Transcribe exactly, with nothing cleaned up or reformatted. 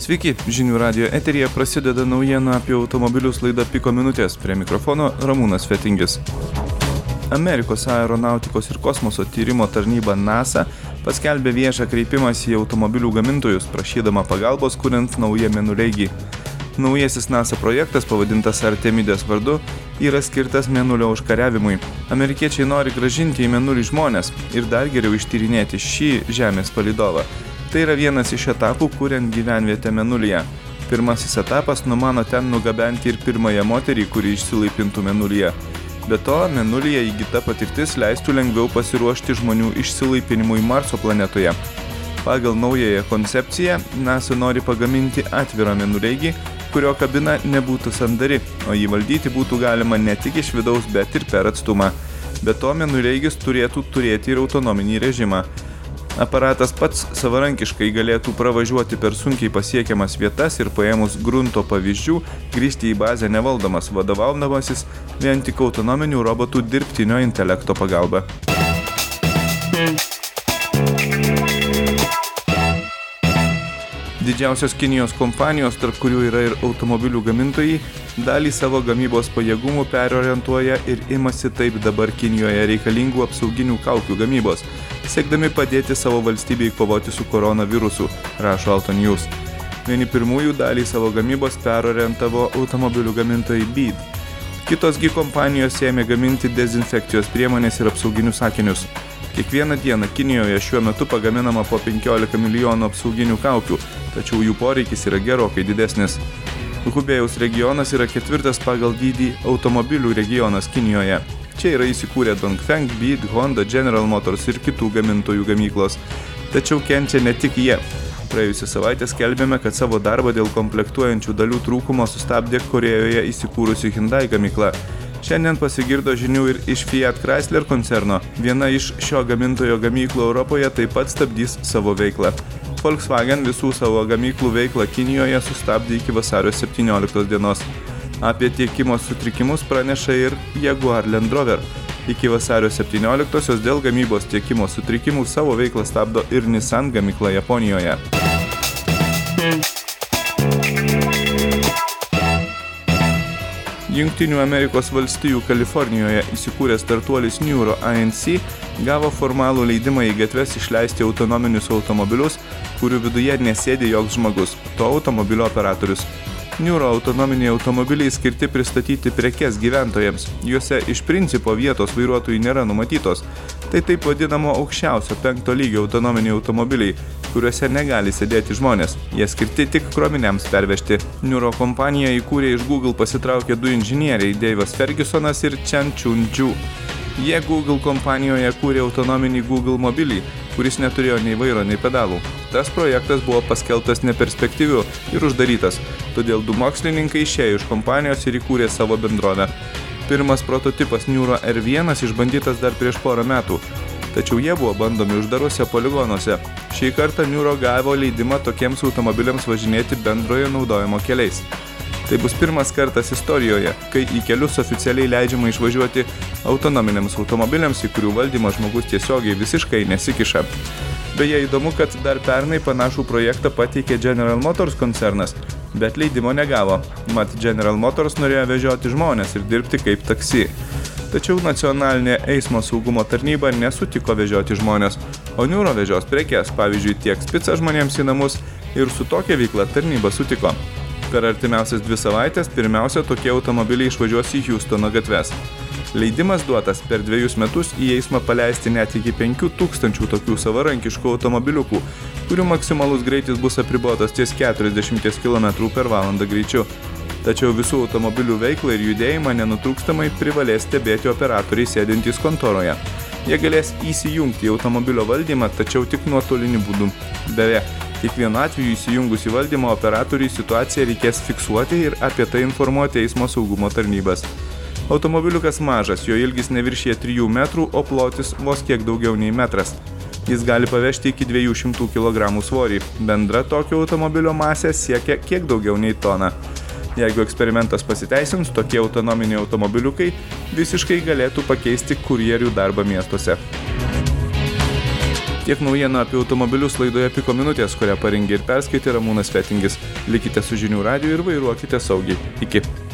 Sveiki, Žinių radijo eteryje prasideda naujiena apie automobilius laida Piko minutės. Prie mikrofono Ramūnas Fetingis. Amerikos aeronautikos ir kosmoso tyrimo tarnyba NASA paskelbė viešą kreipimąsi į automobilių gamintojus, prašydama pagalbos kuriant naują mėnuleigį. Naujasis NASA projektas, pavadintas Artemidės vardu, yra skirtas mėnulio užkariavimui. Amerikiečiai nori grąžinti į mėnulį žmones ir dar geriau ištyrinėti šį Žemės palydovą. Tai yra vienas iš etapų, kuriant gyvenvietę mėnulyje. Pirmasis etapas numano ten nugabenti ir pirmąją moterį, kuri išsilaipintų mėnulyje. Be to, mėnulyje įgyta patirtis leistų lengviau pasiruošti žmonių išsilaipinimui Marso planetoje. Pagal naująją koncepciją, NASA nori pagaminti atvirą mėnuleigį, kurio kabina nebūtų sandari, o jį valdyti būtų galima ne tik iš vidaus, bet ir per atstumą. Be to, mėnuleigis turėtų turėti ir autonominį režimą. Aparatas pats savarankiškai galėtų pravažiuoti per sunkiai pasiekiamas vietas ir paėmus grunto pavyzdžių, grįžti į bazę nevaldomas, vadovaudamasis vien tik autonominių robotų dirbtinio intelekto pagalba. Didžiausios Kinijos kompanijos, tarp kurių yra ir automobilių gamintojai, dalį savo gamybos pajėgumų perorientuoja ir imasi taip dabar Kinijoje reikalingų apsauginių kaukių gamybos, siekdami padėti savo valstybei kovoti su koronavirusu, rašo Alto News. Vieni pirmųjų dalį savo gamybos perorientavo automobilių gamintojai Bead. Kitosgi kompanijos ėmė gaminti dezinfekcijos priemonės ir apsauginius akinius. Kiekvieną dieną Kinijoje šiuo metu pagaminama po penkiolika milijonų apsauginių kaukių, tačiau jų poreikis yra gerokai didesnis. Hubėjaus regionas yra ketvirtas pagal dydį automobilių regionas Kinijoje. Čia yra įsikūrę Dongfeng, Bead, Honda, General Motors ir kitų gamintojų gamyklos. Tačiau kenčia ne tik jie. Praėjusią savaitę skelbėme, kad savo darbą dėl komplektuojančių dalių trūkumo sustabdė Korėjoje įsikūrusi Hyundai gamykla. Šiandien pasigirdo žinių ir iš Fiat Chrysler koncerno. Viena iš šio gamintojo gamyklų Europoje taip pat stabdys savo veiklą. Volkswagen visų savo gamyklų veiklą Kinijoje sustabdė iki vasario septynioliktos dienos. Apie tiekimo sutrikimus praneša ir Jaguar Land Rover. Iki vasario septynioliktosios dėl gamybos tiekimo sutrikimų savo veiklą stabdo ir Nissan gamykla Japonijoje. Jungtinių Amerikos valstijų Kalifornijoje įsikūręs startuolis Nuro A N C gavo formalų leidimą į gatves išleisti autonominius automobilius, kurių viduje nesėdi joks žmogus, to automobilio operatorius. Nuro autonominiai automobiliai skirti pristatyti prekes gyventojams. Juose iš principo vietos vairuotojui nėra numatytos. Tai taip vadinamo aukščiausio penkto lygio autonominiai automobiliai, kuriuose negali sėdėti žmonės. Jie skirti tik kroviniams pervežti. Nuro kompaniją įkūrė iš Google pasitraukė du inžinieriai Dave'as Fergusonas ir Chen Chun-ju. Jie Google kompanijoje kūrė autonominį Google mobilį, kuris neturėjo nei vairo, nei pedalų. Tas projektas buvo paskelbtas neperspektyviu ir uždarytas, todėl du mokslininkai išėjo iš kompanijos ir įkūrė savo bendrovę. Pirmas prototipas Nuro R vienas išbandytas dar prieš porą metų, tačiau jie buvo bandomi uždaruose poligonuose. Šį kartą Nuro gavo leidimą tokiems automobiliams važinėti bendrojo naudojimo keliais. Tai bus pirmas kartas istorijoje, kai į kelius oficialiai leidžiama išvažiuoti autonominiams automobiliams, į kurių valdymą žmogus tiesiogiai visiškai nesikiša. Beje, įdomu, kad dar pernai panašų projektą pateikė General Motors koncernas, bet leidimo negavo. Mat, General Motors norėjo vežioti žmones ir dirbti kaip taksi. Tačiau nacionalinė eismo saugumo tarnyba nesutiko vežioti žmones, o Nuro vežios prekes, pavyzdžiui, tiek picą žmonėms į namus, ir su tokia veikla tarnyba sutiko. Per artimiausias dvi savaitės pirmiausia tokie automobiliai išvažiuos į Hjustono gatves. Leidimas duotas per dviejus metus į eismą paleisti net iki penkių tūkstančių tokių savarankiškų automobiliukų, kurių maksimalus greitis bus apribotas ties keturiasdešimt kilometrų per valandą greičiu. Tačiau visų automobilių veiklą ir judėjimą nenutrūkstamai privalės stebėti operatoriai sėdintys kontoroje. Jie galės įsijungti į automobilio valdymą, tačiau tik nuotoliniu būdu. Beje, kiekvienu atveju įsijungus į valdymą operatoriui situaciją reikės fiksuoti ir apie tai informuoti eismo saugumo tarnybas. Automobiliukas mažas, jo ilgis neviršija trijų metrų, o plotis vos kiek daugiau nei metras. Jis gali pavežti iki dviejų šimtų kilogramų svorį. Bendra tokio automobilio masė siekia kiek daugiau nei toną. Jeigu eksperimentas pasiteisins, tokie autonominiai automobiliukai visiškai galėtų pakeisti kurjerių darbą miestuose. Tiek naujienų apie automobilius laidoje Piko minutės, kurią parengė ir perskaitė Ramūnas Fetingis. Likite su Žinių radiju ir vairuokite saugiai. Iki.